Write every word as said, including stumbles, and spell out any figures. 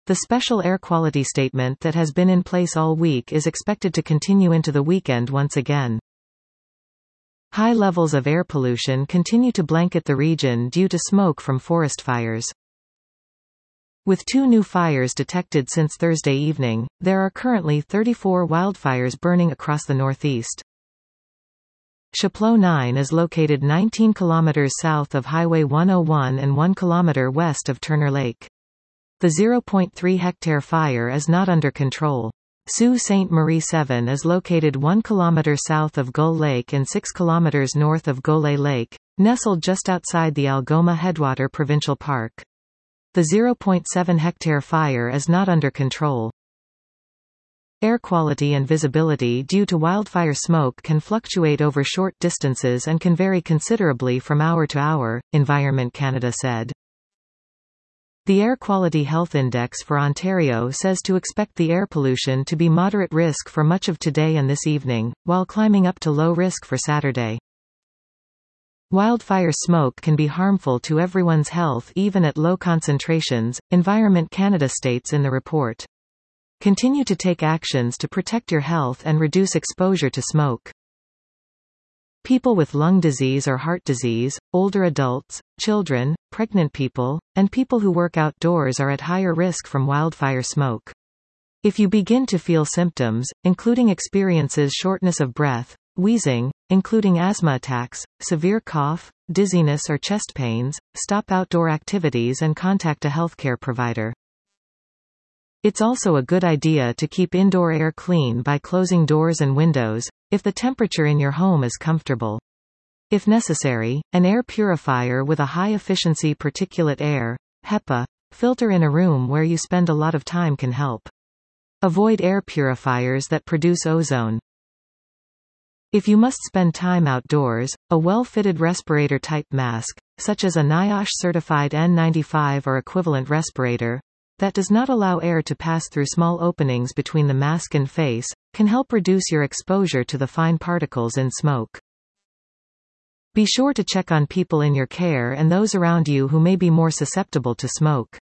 The special air quality statement that has been in place all week is expected to continue into the weekend once again. High levels of air pollution continue to blanket the region due to smoke from forest fires. With two new fires detected since Thursday evening, there are currently thirty-four wildfires burning across the northeast. Chapleau nine is located nineteen kilometers south of Highway one oh one and one kilometer west of Turner Lake. The zero point three hectare fire is not under control. Sault Ste. Marie seven is located one kilometer south of Gull Lake and six kilometers north of Gole Lake, nestled just outside the Algoma Headwater Provincial Park. The zero point seven hectare fire is not under control. Air quality and visibility due to wildfire smoke can fluctuate over short distances and can vary considerably from hour to hour, Environment Canada said. The Air Quality Health Index for Ontario says to expect the air pollution to be moderate risk for much of today and this evening, while climbing up to low risk for Saturday. Wildfire smoke can be harmful to everyone's health even at low concentrations, Environment Canada states in the report. Continue to take actions to protect your health and reduce exposure to smoke. People with lung disease or heart disease, older adults, children, pregnant people, and people who work outdoors are at higher risk from wildfire smoke. If you begin to feel symptoms, including experiences shortness of breath, wheezing, including asthma attacks, severe cough, dizziness or chest pains, stop outdoor activities and contact a healthcare provider. It's also a good idea to keep indoor air clean by closing doors and windows, if the temperature in your home is comfortable. If necessary, an air purifier with a high-efficiency particulate air (HEPA) filter in a room where you spend a lot of time can help. Avoid air purifiers that produce ozone. If you must spend time outdoors, a well-fitted respirator-type mask, such as a NIOSH-certified N ninety-five or equivalent respirator, that does not allow air to pass through small openings between the mask and face, can help reduce your exposure to the fine particles in smoke. Be sure to check on people in your care and those around you who may be more susceptible to smoke.